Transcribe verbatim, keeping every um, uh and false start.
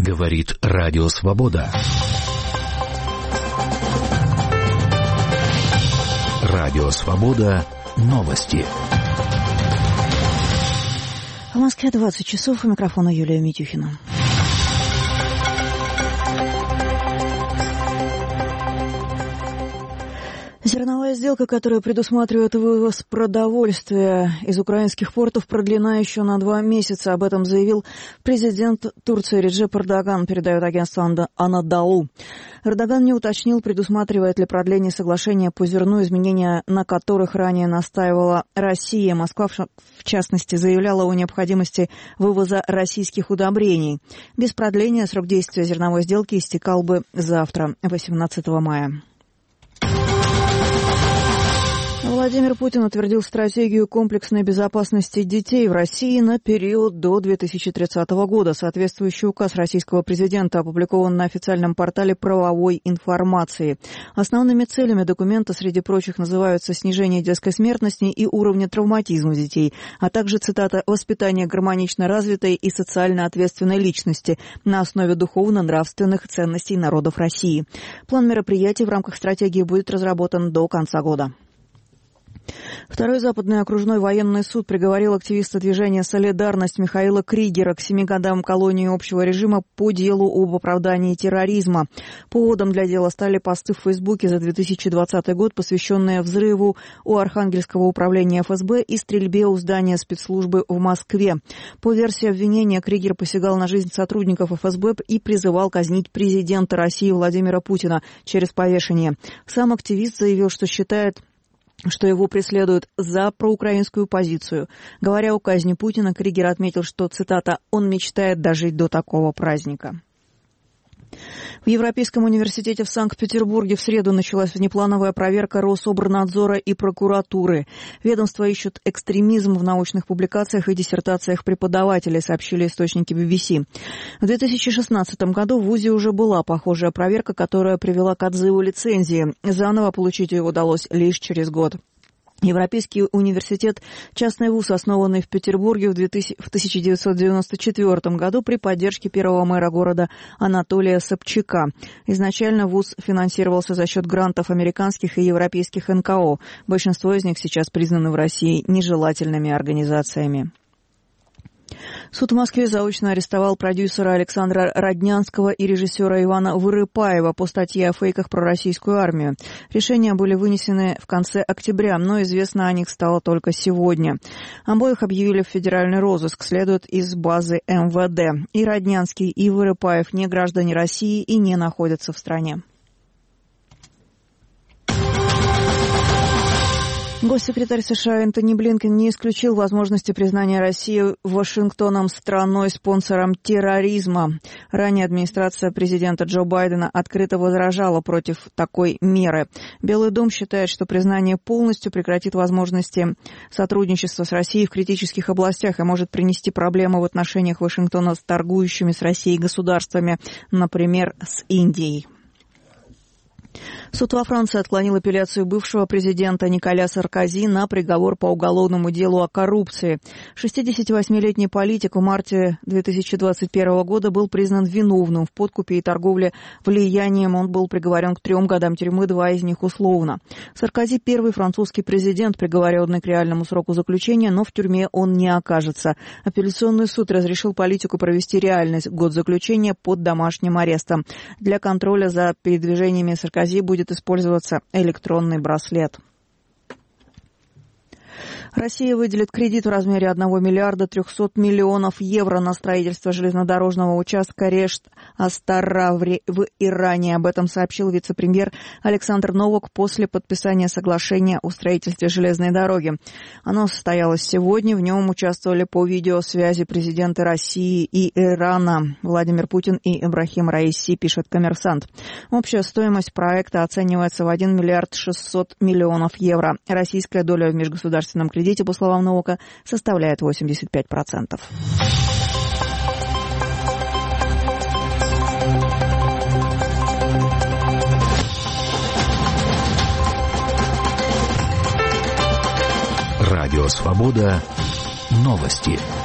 Говорит Радио Свобода. Радио Свобода. Новости. В Москве двадцать часов. У микрофона Юлия Митюхина. Зерновая сделка, которая предусматривает вывоз продовольствия из украинских портов, продлена еще на два месяца. Об этом заявил президент Турции Реджеп Эрдоган, передает агентство Анадолу. Эрдоган не уточнил, предусматривает ли продление соглашения по зерну, изменения на которых ранее настаивала Россия. Москва, в частности, заявляла о необходимости вывоза российских удобрений. Без продления срок действия зерновой сделки истекал бы завтра, восемнадцатого мая. Владимир Путин утвердил стратегию комплексной безопасности детей в России на период до две тысячи тридцатого года. Соответствующий указ российского президента опубликован на официальном портале правовой информации. Основными целями документа, среди прочих, называются снижение детской смертности и уровня травматизма детей, а также, цитата, «воспитание гармонично развитой и социально ответственной личности на основе духовно-нравственных ценностей народов России». План мероприятий в рамках стратегии будет разработан до конца года. Второй западный окружной военный суд приговорил активиста движения «Солидарность» Михаила Кригера к семи годам колонии общего режима по делу об оправдании терроризма. Поводом для дела стали посты в Фейсбуке за две тысячи двадцатый год, посвященные взрыву у Архангельского управления эф эс бэ и стрельбе у здания спецслужбы в Москве. По версии обвинения, Кригер посягал на жизнь сотрудников эф эс бэ и призывал казнить президента России Владимира Путина через повешение. Сам активист заявил, что считает, что его преследуют за проукраинскую позицию. Говоря о казни Путина, Кригер отметил, что, цитата, «он мечтает дожить до такого праздника». В Европейском университете в Санкт-Петербурге в среду началась внеплановая проверка Рособорнадзора и прокуратуры. Ведомства ищут экстремизм в научных публикациях и диссертациях преподавателей, сообщили источники би би си. В две тысячи шестнадцатом году в ВУЗе уже была похожая проверка, которая привела к отзыву лицензии. Заново получить ее удалось лишь через год. Европейский университет – частный вуз, основанный в Петербурге в тысяча девятьсот девяносто четвёртом году при поддержке первого мэра города Анатолия Собчака. Изначально вуз финансировался за счет грантов американских и европейских эн ка о. Большинство из них сейчас признаны в России нежелательными организациями. Суд в Москве заочно арестовал продюсера Александра Роднянского и режиссера Ивана Вырыпаева по статье о фейках про российскую армию. Решения были вынесены в конце октября, но известно о них стало только сегодня. Обоих объявили в федеральный розыск, следует из базы эм вэ дэ. И Роднянский, и Вырыпаев не граждане России и не находятся в стране. Госсекретарь США Энтони Блинкен не исключил возможности признания России Вашингтоном страной-спонсором терроризма. Ранее администрация президента Джо Байдена открыто возражала против такой меры. Белый дом считает, что признание полностью прекратит возможности сотрудничества с Россией в критических областях и может принести проблемы в отношениях Вашингтона с торгующими с Россией государствами, например, с Индией. Суд во Франции отклонил апелляцию бывшего президента Николя Саркози на приговор по уголовному делу о коррупции. шестидесятивосьмилетний политик в марте две тысячи двадцать первого года был признан виновным в подкупе и торговле влиянием. Он был приговорен к трем годам тюрьмы, два из них условно. Саркози – первый французский президент, приговоренный к реальному сроку заключения, но в тюрьме он не окажется. Апелляционный суд разрешил политику провести реальный год заключения под домашним арестом. Для контроля за передвижениями Саркози будет использоваться электронный браслет. Россия выделит кредит в размере одного миллиарда трехсот миллионов евро на строительство железнодорожного участка Решт-Астара в Иране. Об этом сообщил вице-премьер Александр Новак после подписания соглашения о строительстве железной дороги. Оно состоялось сегодня. В нем участвовали по видеосвязи президенты России и Ирана Владимир Путин и Ибрахим Раиси, пишет «Коммерсант». Общая стоимость проекта оценивается в один миллиард шестьсот миллионов евро. Российская доля в межгосударственном кредите, по словам Новака, составляет восемьдесят пять процентов. Радио «Свобода». Новости.